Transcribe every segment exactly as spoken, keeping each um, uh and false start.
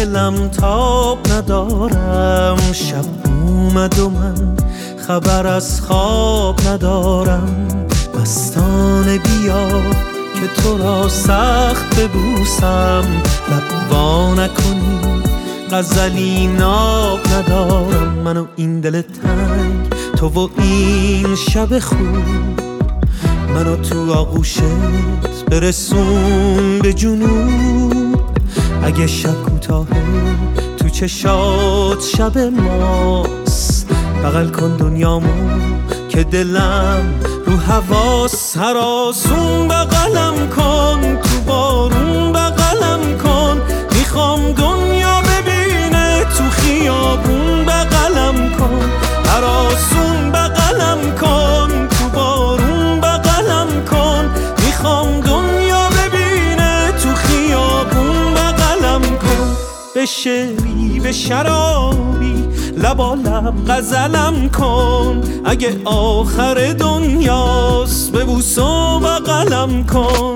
دلم تاب ندارم، شب اومد و من خبر از خواب ندارم. مستانه بیا که تو را سخت ببوسم، لب وا نکنی غزلی ناب ندارم. من و این دل تنگ، تو و این شب خوب، منو تو آغوشت برسون به جنوب. اگه شب کوتاهه تو چشات شب ماست، بغل کن دنیامو که دلم رو حواس. هر آسون بغلم کن، تو بارون بغلم کن، میخوام دنیا ببینه تو خیابون بغلم کن. هر آسون بغلم کن، تو بارون بغلم کن، میخوام دنیا ببینه تو خیابون بغلم کن. به شعری به شرابی لبا لب غزلم کن، اگه آخر دنیاست ببوس و بغلم کن.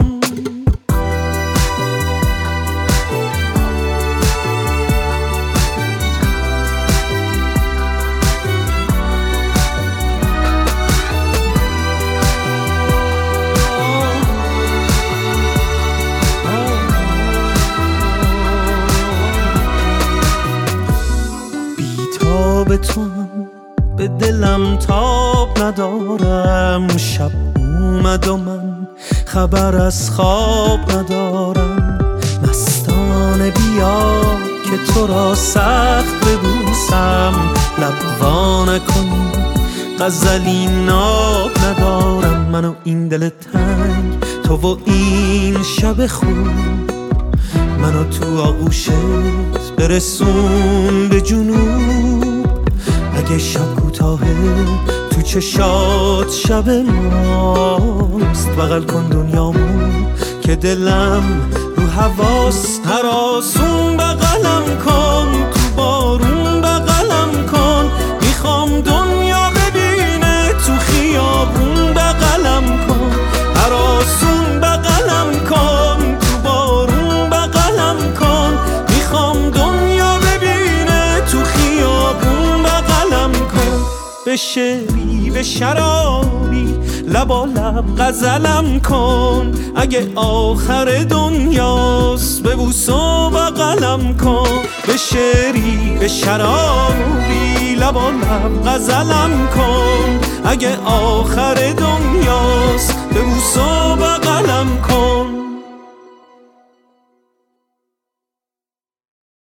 به توام به دلم تاب ندارم، شب اومد و من خبر از خواب ندارم. مستانه بیا که تو را سخت ببوسم، لب وا نکنی غزلی ناب ندارم. من و این دل تنگ، تو و این شب خوب، منو تو آغوشت برسون به جنوب. اگه شب کوتاهه تو چشات شب ماست، بغل کن دنیامو که دلم رو حواس. هر آسون بغلم کن، تو بارون بغلم کن، میخوام دنیا ببینه تو خیابون بغلم کن. هر آسون بغلم کن، تو بارون بغلم کن، میخوام دنیا ببینه تو خیابون بغلم کن. به شعری به شرابی لبا لب غزلم کن، اگه آخر دنیاست ببوس و بغلم کن. به شعری به شرابی لبا لب غزلم کن، اگه آخر دنیاست